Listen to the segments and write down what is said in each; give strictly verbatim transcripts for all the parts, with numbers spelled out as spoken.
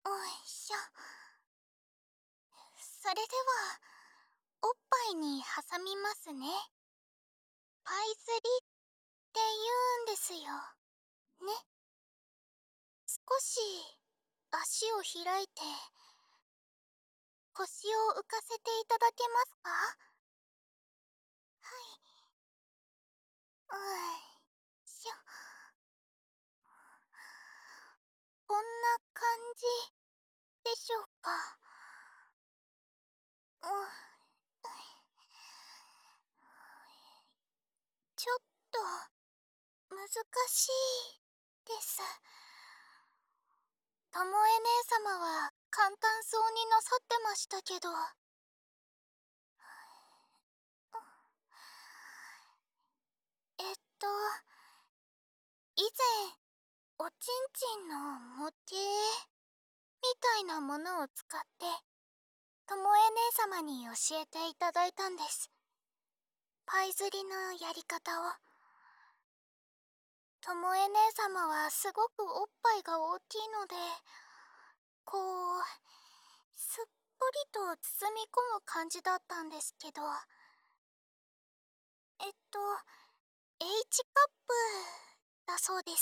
おいしょ。それではおっぱいに挟みますね。パイズリって言うんですよね。少し足を開いて腰を浮かせていただけますか？はい。おいしょ。こんな感じでしょうか。うん。ちょっと難しいです。ともえ姉様は簡単そうになさってましたけど。えっと以前おちんちんの模型みたいなものを使ってともえ姉様に教えていただいたんです。パイ釣りのやり方を。ともえ姉様はすごくおっぱいが大きいので、こうすっぽりと包み込む感じだったんですけど、えっと H カップだそうです。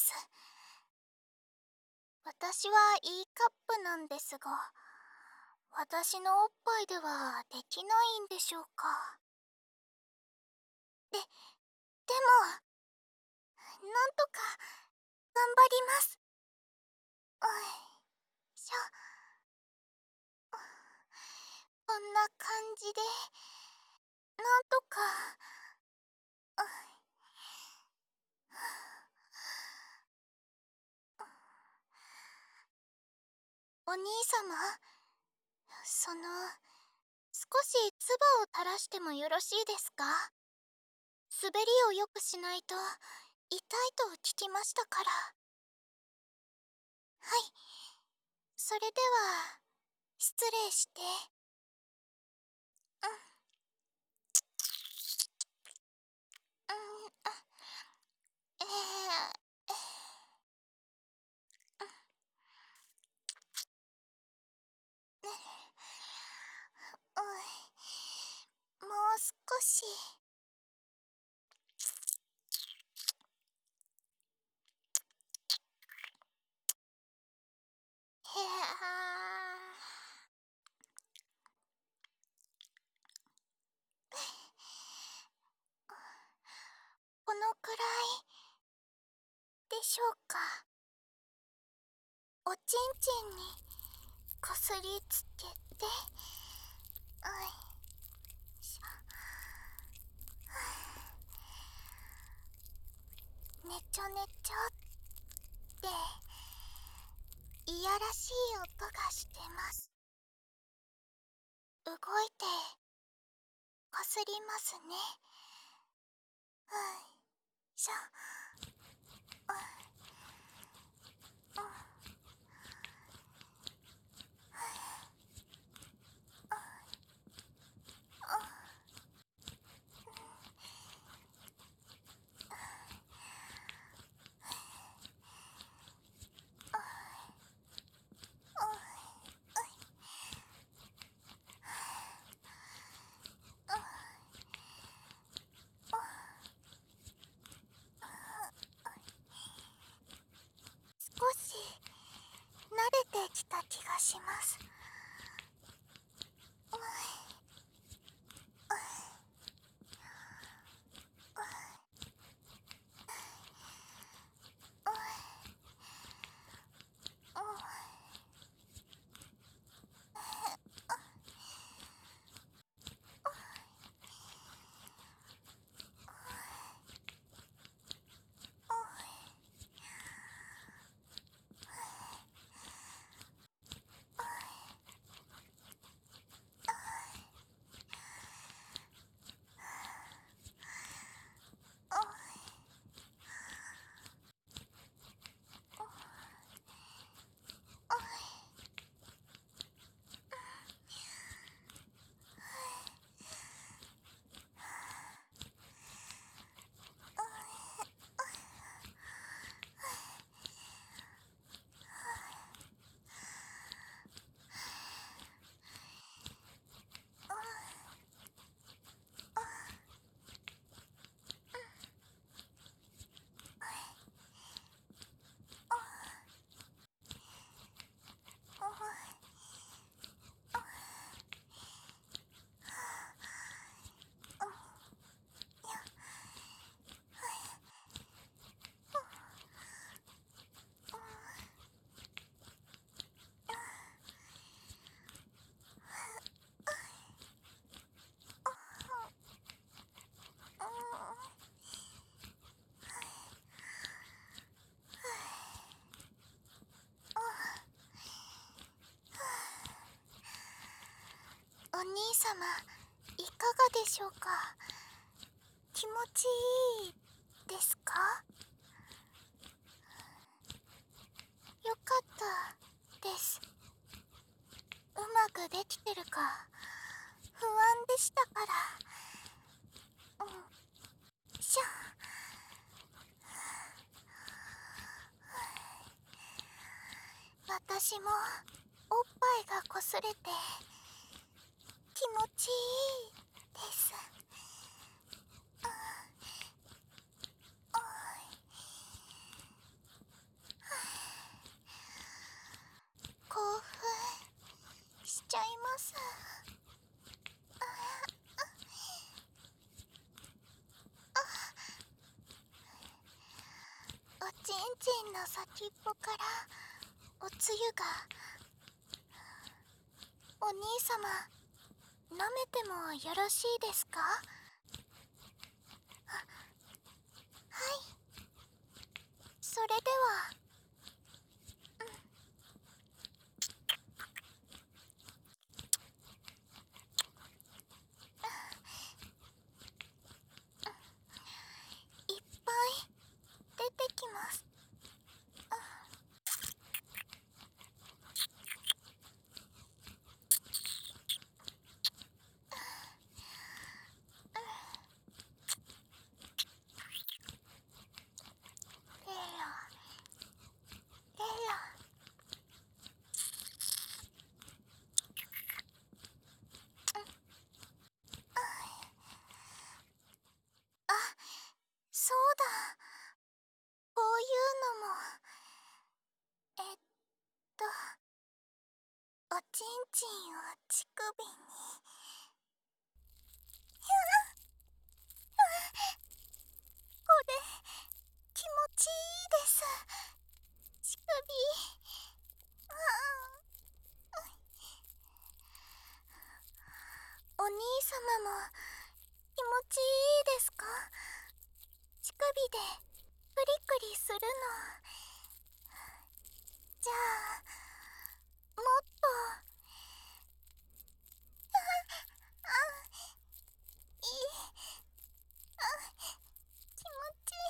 私は E カップなんですが、私のおっぱいではできないんでしょうか。で、でもなんとか頑張ります。おいしょ。こんな感じでなんとか。お兄様、その少し唾を垂らしてもよろしいですか？滑りをよくしないと痛いと聞きましたから。はい、それでは失礼して。うんうんあえー、おい、もう少し。へあ。このくらいでしょうか。おちんちんにこすりつけて、おいしょ。ねちょねちょっていやらしい音がしてます。動いてこすりますね。うんしょ。うんうん少し慣れてきた気がします。 様、いかがでしょうか。気持ちいいですか。よかったです。うまくできてるか不安でしたから。うんしょ。私もおっぱいがこすれて気持ちいいです。興奮しちゃいます。おちんちんの先っぽからおつゆが。お兄様、舐めてもよろしいですか。ははいそれでは。いっぱい出てきます。レロレロ。あ、そうだ。こういうのも。えっとおちんちんを乳首に。これ気持ちいいです。乳首。お兄様も気持ちいいですか。乳首でクリクリするの。じゃあもっと。あいい。あ気持ちい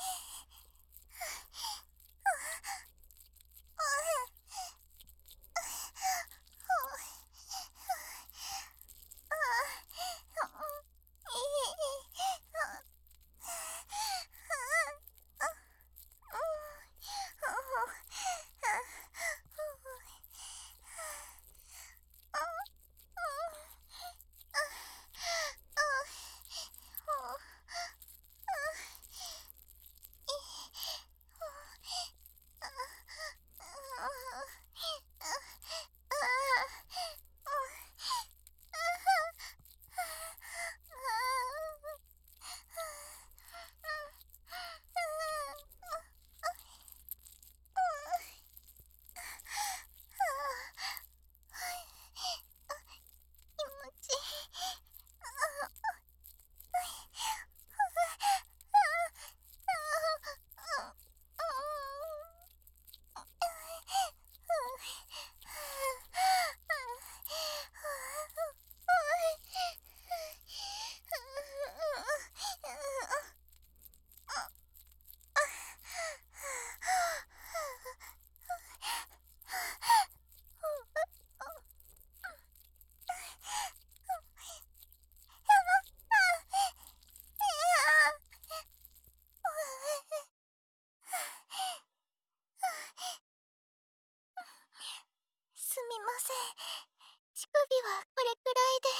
すみません。乳首はこれくらいで。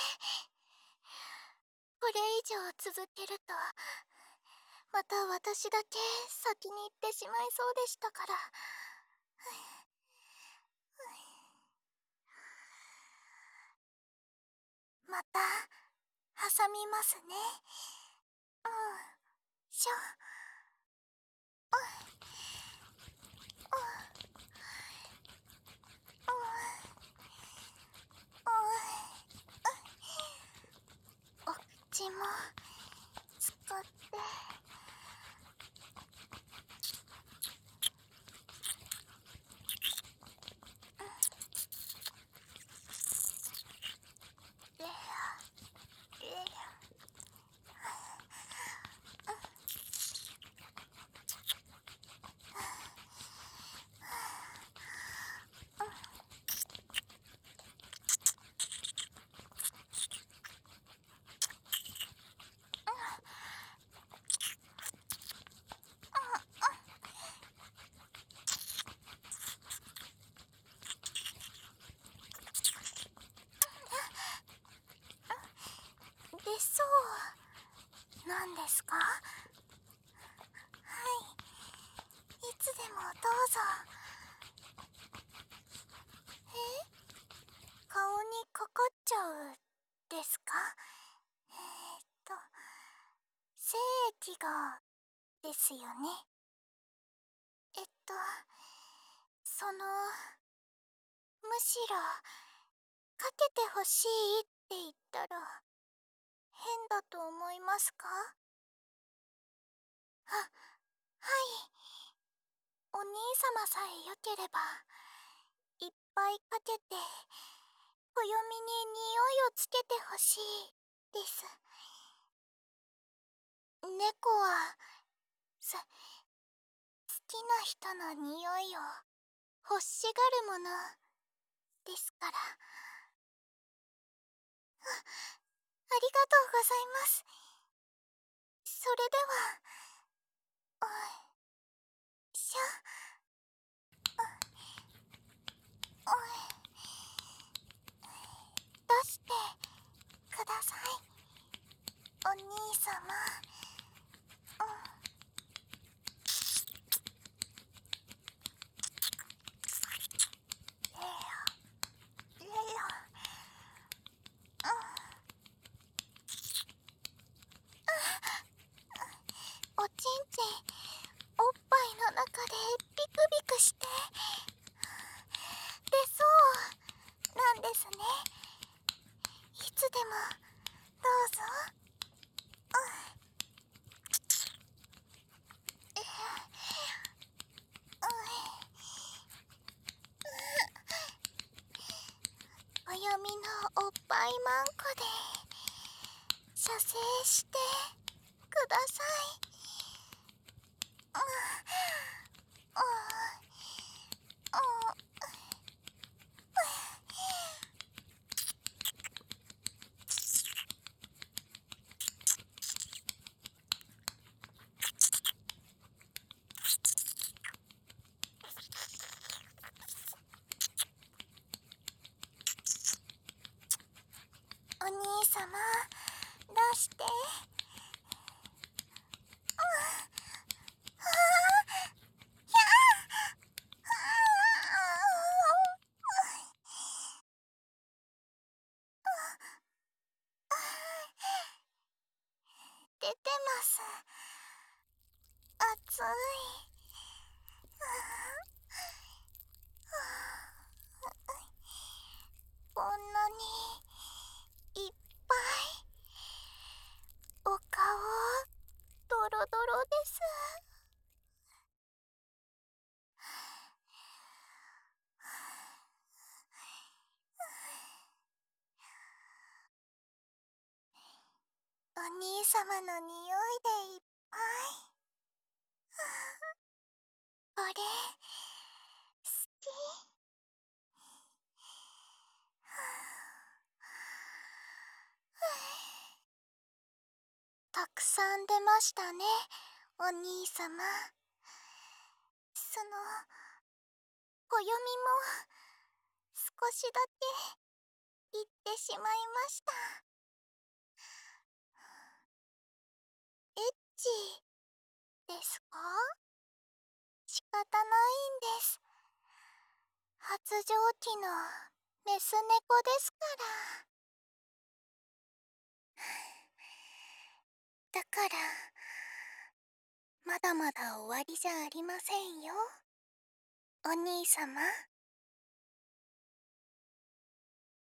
これ以上続けるとまた私だけ先に行ってしまいそうでしたから。また挟みますね。うんしょ。お口も使って。レアちゃうですか？えーっと精液がですよね。えっとそのむしろかけてほしいって言ったら変だと思いますか？あ、はい。お兄様さえよければいっぱいかけて暦に匂いをつけてほしいです。猫はす好きな人の匂いを欲しがるものですから。あ、ありがとうございます。それでは、おいしょ。おい出してください、お兄様。うん。レオレオ。うん。おちんちんおっぱいの中でビクビクして出そうなんですね。いつでもどうぞ。うん。お読みのおっぱいマンコで射精してください。うん。うん。うん。お兄様出して。出てます。熱い。こんなにいっぱい。お顔ドロドロです。お兄様の匂いでいっぱい。これ好き。たくさん出ましたね、お兄様。その暦も少しだけ言ってしまいました。エッチですか？仕方ないんです。発情期のメス猫ですから。だからまだまだ終わりじゃありませんよ、お兄様。